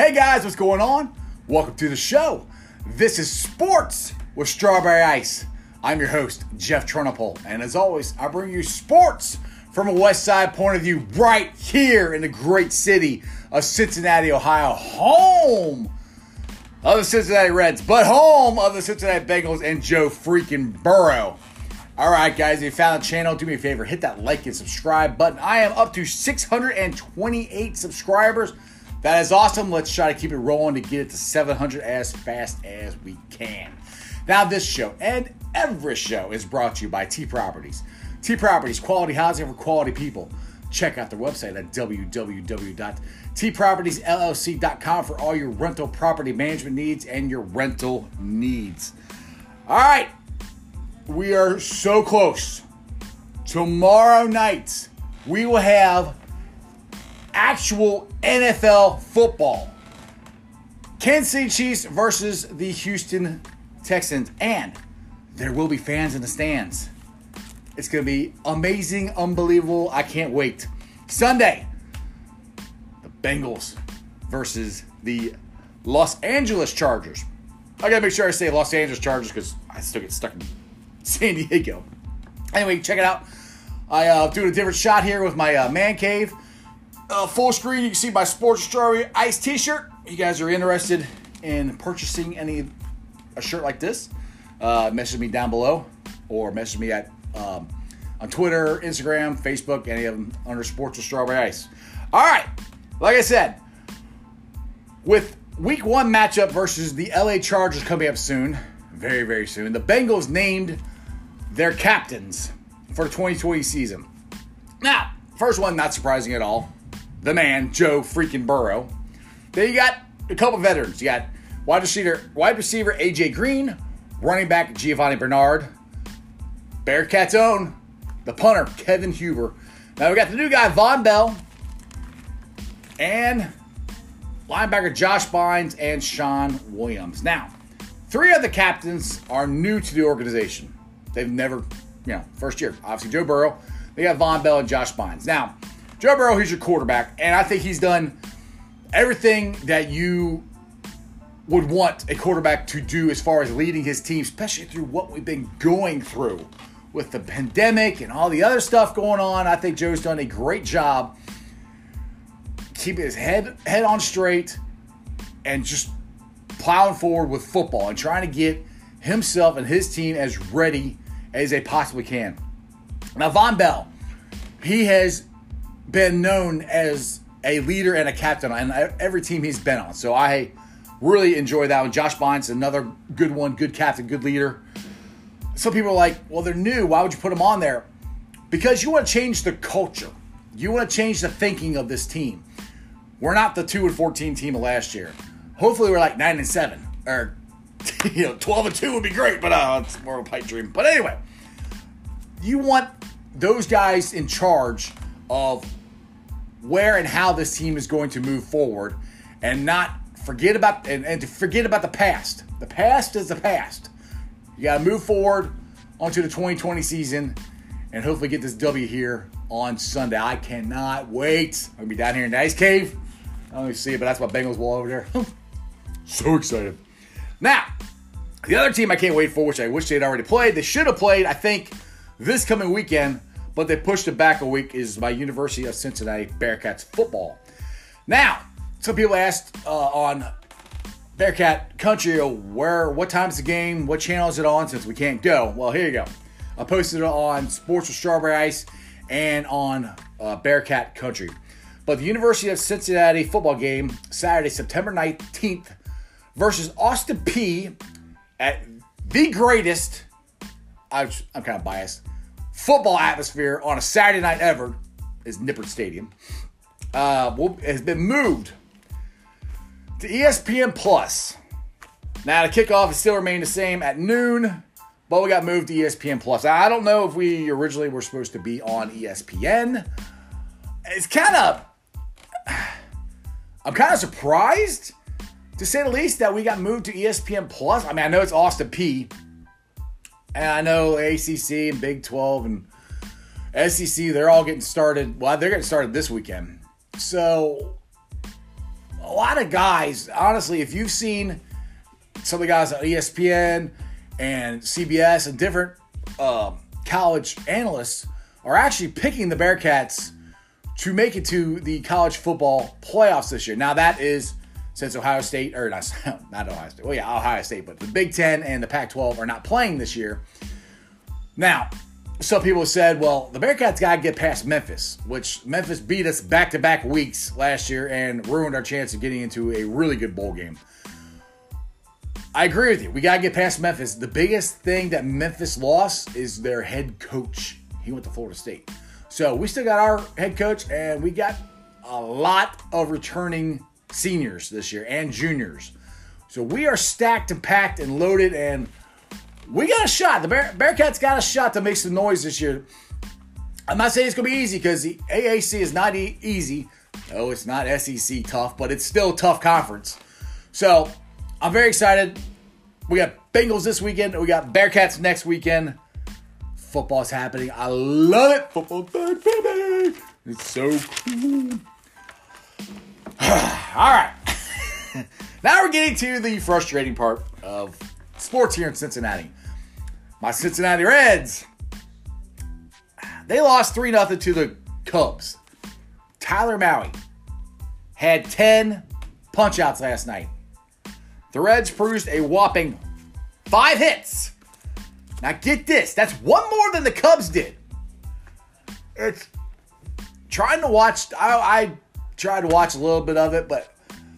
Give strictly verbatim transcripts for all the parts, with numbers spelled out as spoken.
Hey guys, what's going on? Welcome to the show. This is Sports with Strawberry Ice. I'm your host, Jeff Trunapole, and as always, I bring you sports from a West Side point of view right here in the great city of Cincinnati, Ohio, home of the Cincinnati Reds, but home of the Cincinnati Bengals and Joe freaking Burrow. All right, guys, if you found the channel, do me a favor, hit that like and subscribe button. I am up to six hundred twenty-eight subscribers. That is awesome. Let's try to keep it rolling to get it to seven hundred as fast as we can. Now, this show and every show is brought to you by T Properties. T Properties, quality housing for quality people. Check out their website at w w w dot t properties l l c dot com for all your rental property management needs and your rental needs. All right, we are so close. Tomorrow night, we will have actual N F L football. Kansas City Chiefs versus the Houston Texans. And there will be fans in the stands. It's going to be amazing, unbelievable. I can't wait. Sunday, the Bengals versus the Los Angeles Chargers. I got to make sure I say Los Angeles Chargers because I still get stuck in San Diego. Anyway, check it out. I uh, doing a different shot here with my uh, man cave. Uh, full screen, you can see my Sports Strawberry Ice t-shirt. You guys are interested in purchasing any a shirt like this, uh, message me down below or message me at um, on Twitter, Instagram, Facebook, any of them under Sports with Strawberry Ice. All right, like I said, with week one matchup versus the L A Chargers coming up soon, very, very soon, the Bengals named their captains for the twenty twenty season. Now, first one, not surprising at all. The man, Joe freaking Burrow. Then you got a couple veterans. You got wide receiver, wide receiver A J Green, running back Giovanni Bernard, Bearcats' own, the punter Kevin Huber. Now we got the new guy Vonn Bell, and linebacker Josh Bynes and Sean Williams. Now, three of the captains are new to the organization. They've never, you know, first year. Obviously Joe Burrow. They got Vonn Bell and Josh Bynes. Now, Joe Burrow, he's your quarterback, and I think he's done everything that you would want a quarterback to do as far as leading his team, especially through what we've been going through with the pandemic and all the other stuff going on. I think Joe's done a great job keeping his head, head on straight and just plowing forward with football and trying to get himself and his team as ready as they possibly can. Now, Vonn Bell, he has been known as a leader and a captain on every team he's been on. So I really enjoy that one. Josh Bynes, another good one, good captain, good leader. Some people are like, well, they're new. Why would you put them on there? Because you want to change the culture. You want to change the thinking of this team. We're not the two and fourteen team of last year. Hopefully we're like nine and seven. Or, you know, twelve and two would be great, but uh, it's more of a pipe dream. But anyway, you want those guys in charge of where and how this team is going to move forward and not forget about and, and to forget about the past. The past is the past. You got to move forward onto the twenty twenty season and hopefully get this W here on Sunday. I cannot wait. I'm going to be down here in the Ice Cave. I don't even see it, but that's my Bengals wall over there. So excited. Now, the other team I can't wait for, which I wish they'd already played. They should have played, I think, this coming weekend, but they pushed it back a week, is my University of Cincinnati Bearcats football. Now, some people asked uh, on Bearcat Country, where, what time's the game, what channel is it on, since we can't go. Well, here you go. I posted it on Sports with Strawberry Ice and on uh, Bearcat Country. But the University of Cincinnati football game, Saturday, September nineteenth, versus Austin Peay at the greatest, I'm, I'm kind of biased, football atmosphere on a Saturday night ever is Nippert Stadium. Uh, will, has been moved to E S P N Plus. Now, the kickoff is still remain the same at noon, but we got moved to E S P N Plus. I don't know if we originally were supposed to be on E S P N. It's kind of, I'm kind of surprised, to say the least, that we got moved to E S P N Plus. I mean, I know it's Austin Peay, and I know A C C and Big twelve and S E C, they're all getting started. Well, they're getting started this weekend. So a lot of guys, honestly, if you've seen some of the guys on E S P N and C B S and different uh, college analysts are actually picking the Bearcats to make it to the college football playoffs this year. Now, that is since Ohio State, or not, not Ohio State, well, yeah, Ohio State, but the Big Ten and the Pac twelve are not playing this year. Now, some people said, well, the Bearcats got to get past Memphis, which Memphis beat us back-to-back weeks last year and ruined our chance of getting into a really good bowl game. I agree with you. We got to get past Memphis. The biggest thing that Memphis lost is their head coach. He went to Florida State. So we still got our head coach, and we got a lot of returning seniors this year and juniors. So we are stacked and packed and loaded, and we got a shot. The Bear, Bearcats got a shot to make some noise this year. I'm not saying it's going to be easy because the A A C is not e- easy. No, it's not S E C tough, but it's still a tough conference. So I'm very excited. We got Bengals this weekend. We got Bearcats next weekend. Football's happening. I love it. Football back, baby. It's so cool. All right. Now we're getting to the frustrating part of sports here in Cincinnati. My Cincinnati Reds, they lost three nothing to the Cubs. Tyler Maui had ten punch-outs last night. The Reds produced a whopping five hits. Now get this, that's one more than the Cubs did. It's trying to watch, I, I tried to watch a little bit of it, but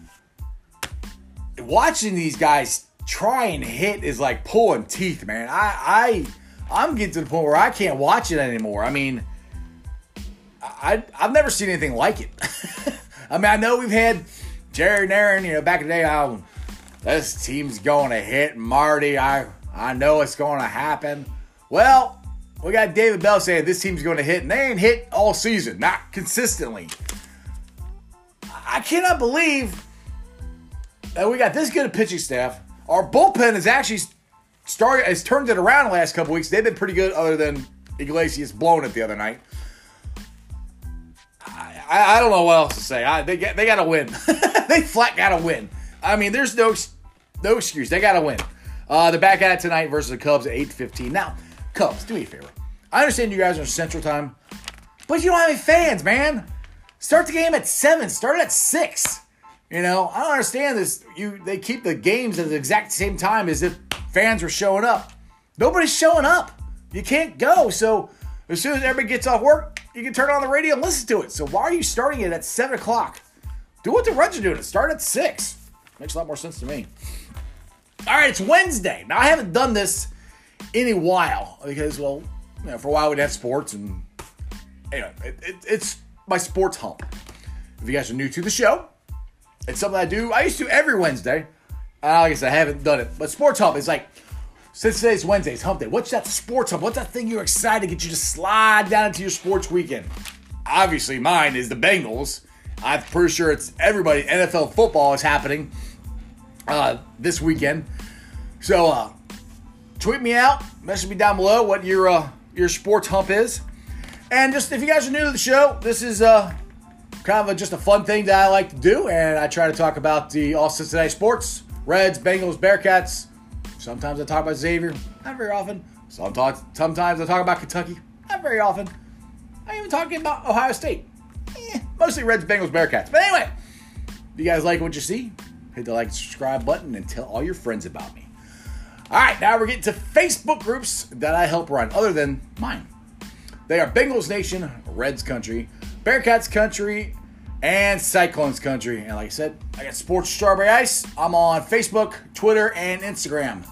watching these guys try and hit is like pulling teeth, man. I, I, I'm getting to the point where I can't watch it anymore. I mean, I, I've never seen anything like it. I mean, I know we've had Jerry and Aaron, you know, back in the day, how this team's going to hit Marty. I, I know it's going to happen. Well, we got David Bell saying this team's going to hit, and they ain't hit all season, not consistently. I cannot believe that we got this good a pitching staff. Our bullpen has actually started, has turned it around the last couple weeks. They've been pretty good, other than Iglesias blowing it the other night. I, I, I don't know what else to say. I, they get, they got to win. They flat got to win. I mean, there's no no excuse. They got to win. Uh, they're back at it tonight versus the Cubs at eight fifteen. Now, Cubs, do me a favor. I understand you guys are Central Time, but you don't have any fans, man. Start the game at seven. Start it at six. You know, I don't understand this. You They keep the games at the exact same time as if fans were showing up. Nobody's showing up. You can't go. So as soon as everybody gets off work, you can turn on the radio and listen to it. So why are you starting it at seven o'clock? Do what the Reds are doing. Start at six. Makes a lot more sense to me. All right, it's Wednesday. Now, I haven't done this in a while because, well, you know, for a while we'd have sports, and anyway, it, it, it's my sports hump. If you guys are new to the show, it's something I do. I used to every Wednesday. Uh, like I said, I haven't done it, but sports hump is like, since today's Wednesday, it's hump day. What's that sports hump? What's that thing you're excited to get you to slide down into your sports weekend? Obviously, mine is the Bengals. I'm pretty sure it's everybody. N F L football is happening uh, this weekend. So, uh, tweet me out. Message me down below what your uh, your sports hump is. And just if you guys are new to the show, this is uh, kind of a, just a fun thing that I like to do. And I try to talk about the all Cincinnati sports. Reds, Bengals, Bearcats. Sometimes I talk about Xavier. Not very often. Sometimes, sometimes I talk about Kentucky. Not very often. I'm even talking about Ohio State. Eh, mostly Reds, Bengals, Bearcats. But anyway, if you guys like what you see, hit the like and subscribe button and tell all your friends about me. All right, now we're getting to Facebook groups that I help run, other than mine. They are Bengals Nation, Reds Country, Bearcats Country, and Cyclones Country. And like I said, I got Sports Strawberry Ice. I'm on Facebook, Twitter, and Instagram.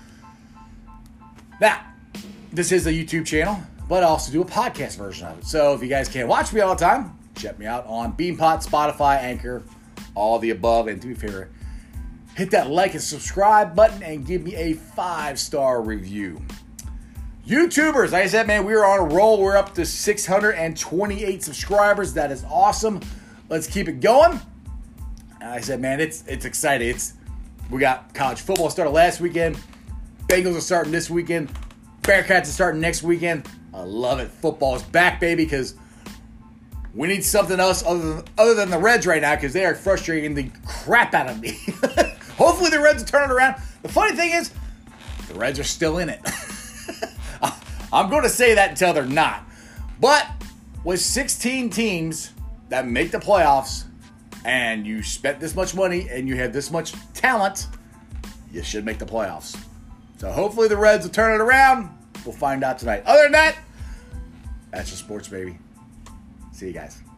Now, this is a YouTube channel, but I also do a podcast version of it. So if you guys can't watch me all the time, check me out on Beanpot, Spotify, Anchor, all the above. And do me a favor, hit that like and subscribe button and give me a five-star review. YouTubers, like I said, man, we are on a roll. We're up to six hundred twenty-eight subscribers. That is awesome. Let's keep it going. And like I said, man, it's it's exciting. It's we got college football started last weekend. Bengals are starting this weekend. Bearcats are starting next weekend. I love it. Football is back, baby, because We need something else other than, other than the Reds right now because they are frustrating the crap out of me. Hopefully the Reds will turn it around. The funny thing is, the Reds are still in it. I'm going to say that until they're not. But with sixteen teams that make the playoffs and you spent this much money and you have this much talent, you should make the playoffs. So hopefully the Reds will turn it around. We'll find out tonight. Other than that, that's just sports, baby. See you guys.